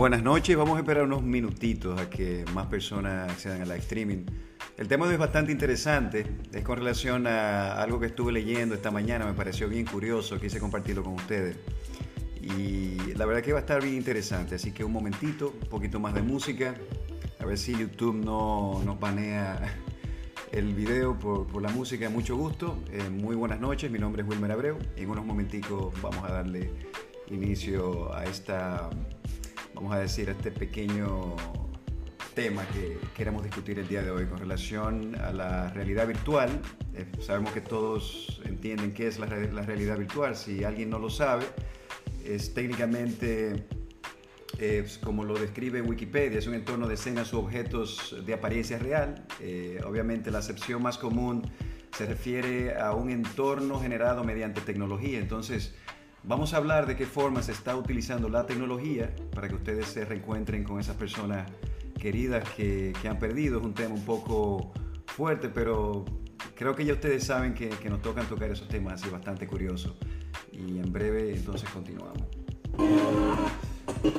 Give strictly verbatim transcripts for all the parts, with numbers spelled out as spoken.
Buenas noches, vamos a esperar unos minutitos a que más personas accedan al live streaming. El tema de hoy es bastante interesante, es con relación a algo que estuve leyendo esta mañana, me pareció bien curioso, quise compartirlo con ustedes. Y la verdad que va a estar bien interesante, así que un momentito, un poquito más de música, a ver si YouTube no nos banea el video por, por la música. Mucho gusto, eh, muy buenas noches, mi nombre es Wilmer Abreu y en unos momenticos vamos a darle inicio a esta... vamos a decir, este pequeño tema que queremos discutir el día de hoy con relación a la realidad virtual. Eh, sabemos que todos entienden qué es la, la realidad virtual. Si alguien no lo sabe, es técnicamente, eh, como lo describe Wikipedia, es un entorno de escenas u objetos de apariencia real. Eh, obviamente la acepción más común se refiere a un entorno generado mediante tecnología. Entonces, vamos a hablar de qué forma se está utilizando la tecnología para que ustedes se reencuentren con esas personas queridas que, que han perdido. Es un tema un poco fuerte, pero creo que ya ustedes saben que, que nos tocan tocar esos temas así bastante curiosos. Y en breve entonces continuamos. Voy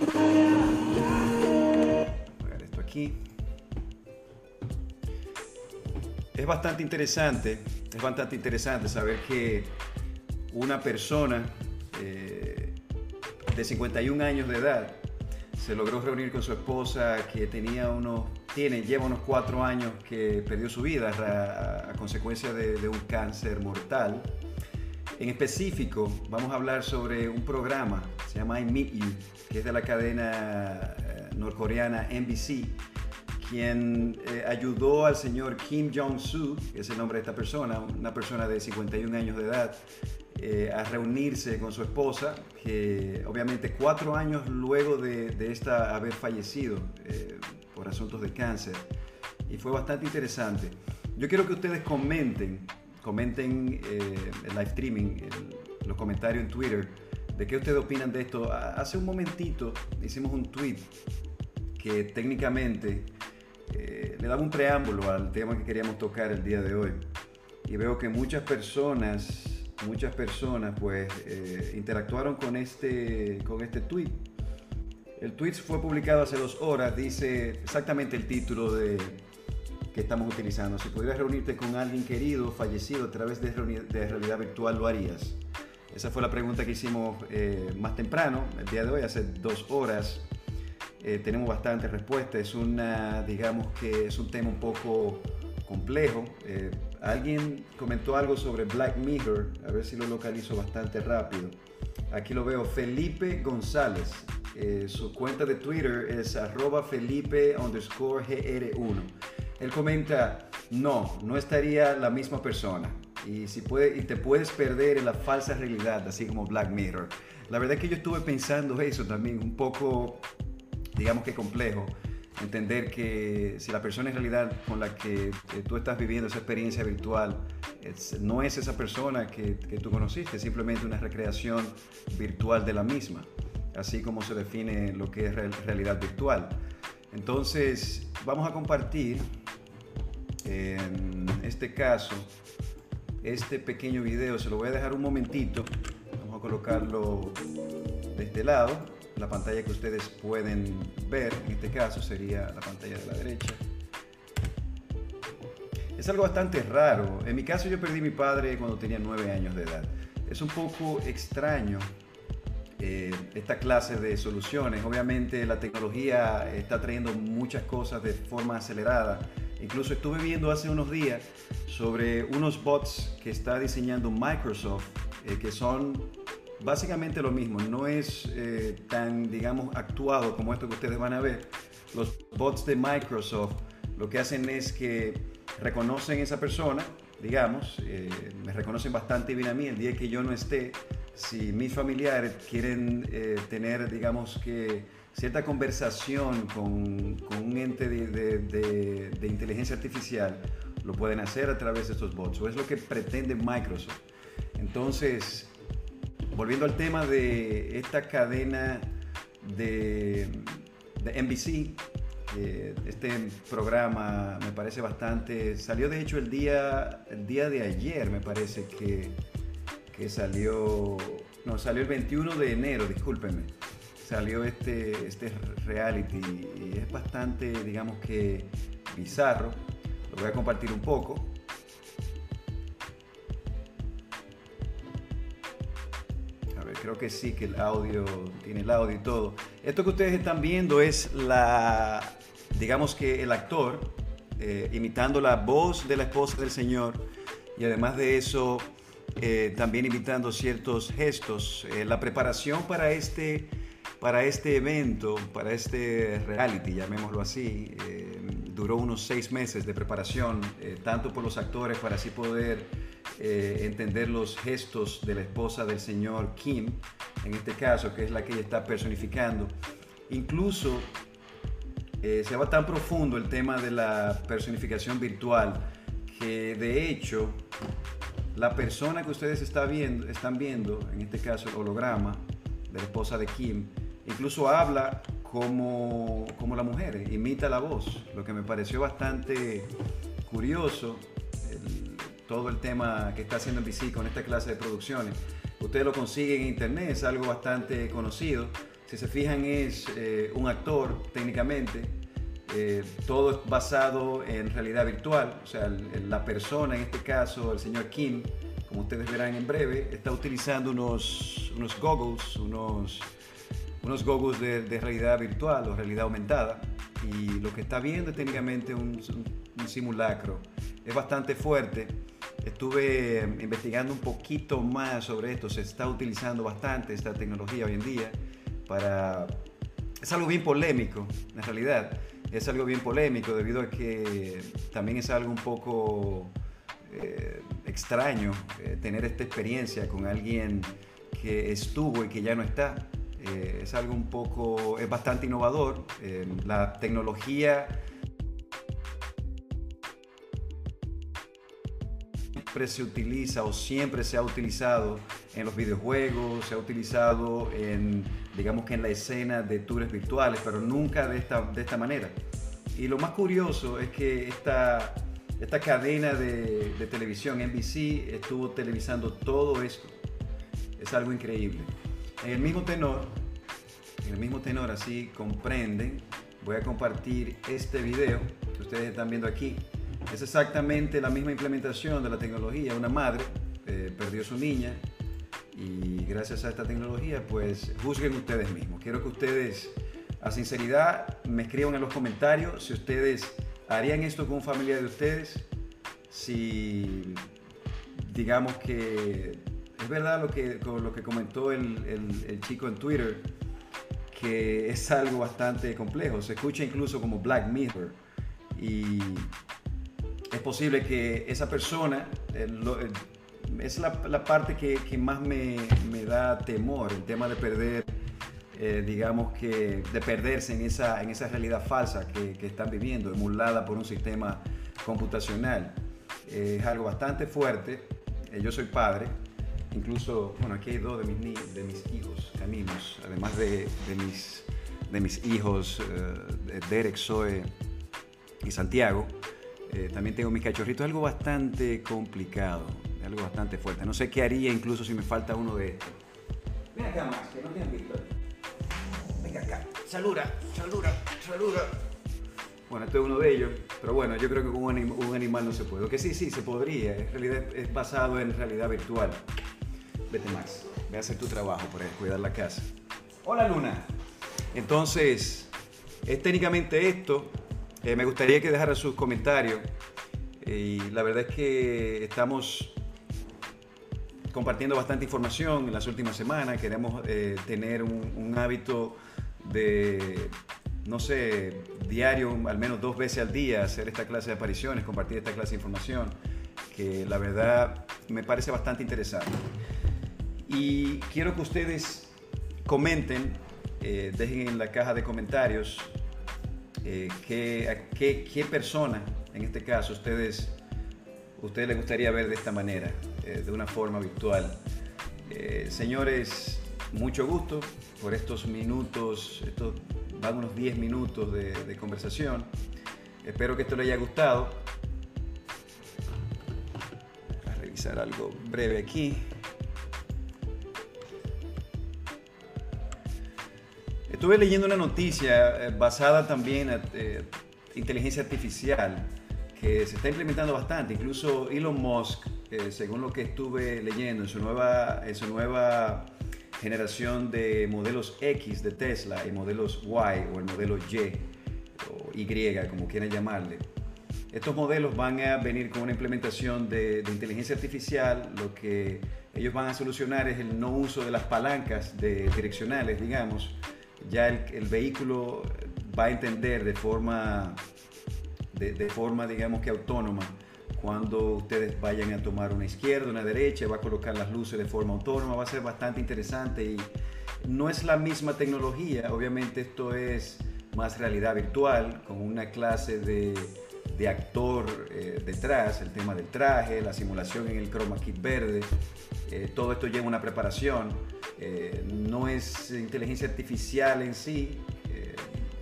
a poner esto aquí. Es bastante interesante, es bastante interesante saber que una persona Eh, de cincuenta y un años de edad se logró reunir con su esposa que tenía unos, tiene, lleva unos cuatro años que perdió su vida a, a consecuencia de, de un cáncer mortal. En específico vamos a hablar sobre un programa, se llama I Meet You, que es de la cadena eh, norcoreana N B C, quien eh, ayudó al señor Kim Jong-soo, que es el nombre de esta persona, una persona de cincuenta y un años de edad, Eh, a reunirse con su esposa, que obviamente cuatro años luego de, de esta haber fallecido eh, por asuntos de cáncer, y fue bastante interesante. Yo quiero que ustedes comenten, comenten eh, el live streaming, el, los comentarios en Twitter, de qué ustedes opinan de esto. Hace un momentito hicimos un tweet que técnicamente eh, le daba un preámbulo al tema que queríamos tocar el día de hoy, y veo que muchas personas Muchas personas pues eh, interactuaron con este, con este tweet. El tweet fue publicado hace dos horas, dice exactamente el título de, que estamos utilizando. Si pudieras reunirte con alguien querido, fallecido a través de, de realidad virtual, ¿lo harías? Esa fue la pregunta que hicimos eh, más temprano, el día de hoy, hace dos horas. Eh, tenemos bastantes respuestas. Es una, digamos que es un tema un poco complejo. Eh, alguien comentó algo sobre Black Mirror, a ver si lo localizo bastante rápido. Aquí lo veo, Felipe González. Eh, su cuenta de Twitter es arroba Felipe underscore G R uno. Él comenta, no, no estaría la misma persona. Y, si puede, y te puedes perder en la falsa realidad, así como Black Mirror. La verdad es que yo estuve pensando eso también, un poco, digamos que complejo. Entender que si la persona en realidad con la que eh, tú estás viviendo esa experiencia virtual es, no es esa persona que, que tú conociste, es simplemente una recreación virtual de la misma, así como se define lo que es real, realidad virtual. Entonces vamos a compartir en este caso este pequeño video, se lo voy a dejar un momentito, vamos a colocarlo de este lado. La pantalla que ustedes pueden ver, en este caso, sería la pantalla de la derecha. Es algo bastante raro. En mi caso, yo perdí a mi padre cuando tenía nueve años de edad. Es un poco extraño eh, esta clase de soluciones. Obviamente, la tecnología está trayendo muchas cosas de forma acelerada. Incluso estuve viendo hace unos días sobre unos bots que está diseñando Microsoft, eh, que son básicamente lo mismo, no es eh, tan, digamos, actuado como esto que ustedes van a ver. Los bots de Microsoft lo que hacen es que reconocen esa persona, digamos, eh, me reconocen bastante bien a mí el día que yo no esté. Si mis familiares quieren eh, tener, digamos, que cierta conversación con, con un ente de, de, de, de inteligencia artificial, lo pueden hacer a través de estos bots, o es lo que pretende Microsoft. Entonces, volviendo al tema de esta cadena de, de N B C, eh, este programa me parece bastante, salió de hecho el día, el día de ayer, me parece que, que salió, no, salió el veintiuno de enero, discúlpenme, salió este, este reality y es bastante, digamos que, bizarro. Lo voy a compartir un poco. A ver, creo que sí, que el audio, tiene el audio y todo. Esto que ustedes están viendo es la, digamos que el actor eh, imitando la voz de la esposa del Señor, y además de eso eh, también imitando ciertos gestos. Eh, la preparación para este, para este evento, para este reality, llamémoslo así, eh, duró unos seis meses de preparación, eh, tanto por los actores para así poder eh, entender los gestos de la esposa del señor Kim, en este caso, que es la que ella está personificando. Incluso eh, se va tan profundo el tema de la personificación virtual que de hecho la persona que ustedes está viendo, están viendo, en este caso el holograma de la esposa de Kim, incluso habla como, como la mujer, imita la voz, lo que me pareció bastante curioso, el, todo el tema que está haciendo N B C con esta clase de producciones. Ustedes lo consiguen en internet, es algo bastante conocido. Si se fijan, es eh, un actor técnicamente. Eh, todo es basado en realidad virtual, o sea, el, la persona, en este caso el señor Kim, como ustedes verán en breve, está utilizando unos, unos goggles, unos, unos goggles de, de realidad virtual o realidad aumentada, y lo que está viendo es técnicamente un, un, un simulacro. Es bastante fuerte. Estuve investigando un poquito más sobre esto. Se está utilizando bastante esta tecnología hoy en día para... Es algo bien polémico, en realidad. Es algo bien polémico debido a que también es algo un poco eh, extraño eh, tener esta experiencia con alguien que estuvo y que ya no está. Eh, es algo un poco, es bastante innovador. Eh, la tecnología siempre se utiliza o siempre se ha utilizado en los videojuegos, se ha utilizado en, digamos que en la escena de tours virtuales, pero nunca de esta, de esta manera. Y lo más curioso es que esta, esta cadena de, de televisión, N B C, estuvo televisando todo esto. Es algo increíble. En el mismo tenor, en el mismo tenor, así comprenden, voy a compartir este video que ustedes están viendo aquí. Es exactamente la misma implementación de la tecnología. Una madre eh, perdió su niña y gracias a esta tecnología, pues juzguen ustedes mismos. Quiero que ustedes, a sinceridad, me escriban en los comentarios si ustedes harían esto con un familiar de ustedes, si digamos que es verdad lo que, lo que comentó el, el, el chico en Twitter, que es algo bastante complejo. Se escucha incluso como Black Mirror y es posible que esa persona, eh, lo, eh, es la, la parte que, que más me, me da temor, el tema de perder, eh, digamos que de perderse en esa, en esa realidad falsa que, que están viviendo, emulada por un sistema computacional. Eh, es algo bastante fuerte. Eh, yo soy padre, incluso, bueno, aquí hay dos de mis, de mis hijos caninos, además de, de, mis, de mis hijos, eh, Derek, Zoe y Santiago. Eh, también tengo mis cachorritos. Algo bastante complicado, algo bastante fuerte. No sé qué haría incluso si me falta uno de estos. Ven acá, Max, que no te han visto. Venga acá, saluda, saluda, saluda. Bueno, este es uno de ellos, pero bueno, yo creo que con un, anim un animal no se puede. Que sí, sí, se podría. En realidad es basado en realidad virtual. Vete, Max, ve a hacer tu trabajo por cuidar la casa. Hola, Luna. Entonces, es técnicamente esto. Eh, me gustaría que dejara sus comentarios eh, y la verdad es que estamos compartiendo bastante información en las últimas semanas. Queremos eh, tener un, un hábito de, no sé, diario, al menos dos veces al día, hacer esta clase de apariciones, compartir esta clase de información, que la verdad me parece bastante interesante. Y quiero que ustedes comenten, eh, dejen en la caja de comentarios Eh, ¿qué, qué, qué persona, en este caso, ustedes, ustedes les gustaría ver de esta manera, eh, de una forma virtual? Eh, señores, mucho gusto por estos minutos, estos van unos diez minutos de, de conversación. Espero que esto les haya gustado. Voy a revisar algo breve aquí. estuve leyendo una noticia eh, basada también en eh, inteligencia artificial que se está implementando bastante. Incluso Elon Musk, eh, según lo que estuve leyendo, en su nueva, en su nueva generación de modelos X de Tesla y modelos Y o el modelo Y o Y, como quieran llamarle. Estos modelos van a venir con una implementación de, de inteligencia artificial. Lo que ellos van a solucionar es el no uso de las palancas de direccionales, digamos. Ya el, el vehículo va a entender de forma, de, de forma, digamos que autónoma, cuando ustedes vayan a tomar una izquierda, una derecha, va a colocar las luces de forma autónoma. Va a ser bastante interesante y no es la misma tecnología. Obviamente esto es más realidad virtual, con una clase de, de actor eh, detrás, el tema del traje, la simulación en el chroma key verde. Eh, todo esto lleva una preparación. Eh, no es inteligencia artificial en sí, eh,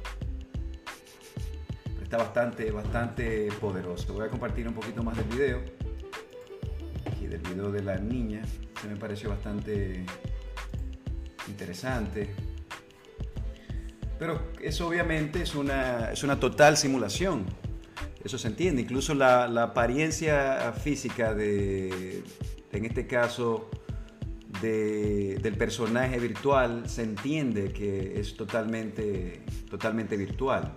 pero está bastante, bastante poderoso. Voy a compartir un poquito más del video. Aquí del video de la niña, se me pareció bastante interesante. Pero eso obviamente es una, es una total simulación. Eso se entiende. Incluso la, la apariencia física de, en este caso, de, del personaje virtual, se entiende que es totalmente, totalmente virtual.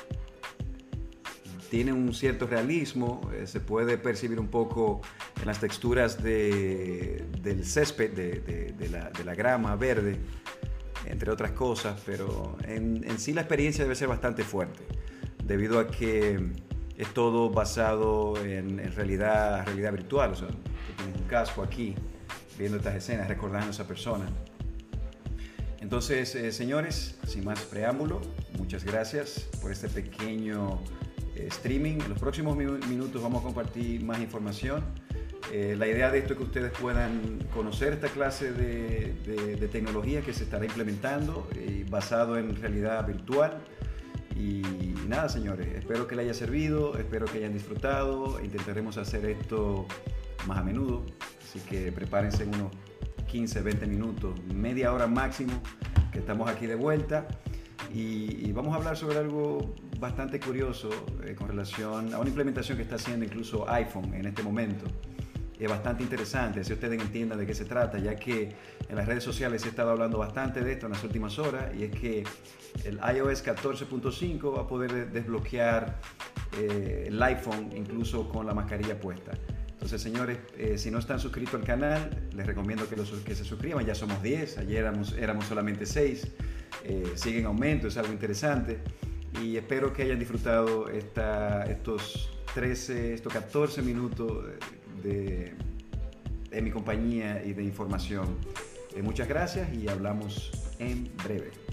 Tiene un cierto realismo, eh, se puede percibir un poco en las texturas de, del césped, de, de, de, la, de la grama verde, entre otras cosas, pero en, en sí la experiencia debe ser bastante fuerte, debido a que es todo basado en, en realidad, realidad virtual. O sea, tú tienes un casco aquí, viendo estas escenas, recordando a esa persona. Entonces, eh, señores, sin más preámbulo, muchas gracias por este pequeño eh, streaming. En los próximos minutos vamos a compartir más información. Eh, la idea de esto es que ustedes puedan conocer esta clase de, de, de tecnología que se estará implementando eh, basado en realidad virtual. Y nada, señores, espero que les haya servido, espero que hayan disfrutado. Intentaremos hacer esto más a menudo, así que prepárense en unos quince, veinte minutos, media hora máximo, que estamos aquí de vuelta. Y, y vamos a hablar sobre algo bastante curioso eh, con relación a una implementación que está haciendo incluso iPhone en este momento. Es bastante interesante, así ustedes entiendan de qué se trata, ya que en las redes sociales se ha estado hablando bastante de esto en las últimas horas, y es que el iOS catorce punto cinco va a poder desbloquear eh, el iPhone incluso con la mascarilla puesta. Entonces, señores, eh, si no están suscritos al canal, les recomiendo que, los, que se suscriban. Ya somos diez, ayer éramos, éramos solamente seis, eh, sigue en aumento, es algo interesante, y espero que hayan disfrutado esta, estos trece, estos catorce minutos de, de mi compañía y de información. Eh, muchas gracias y hablamos en breve.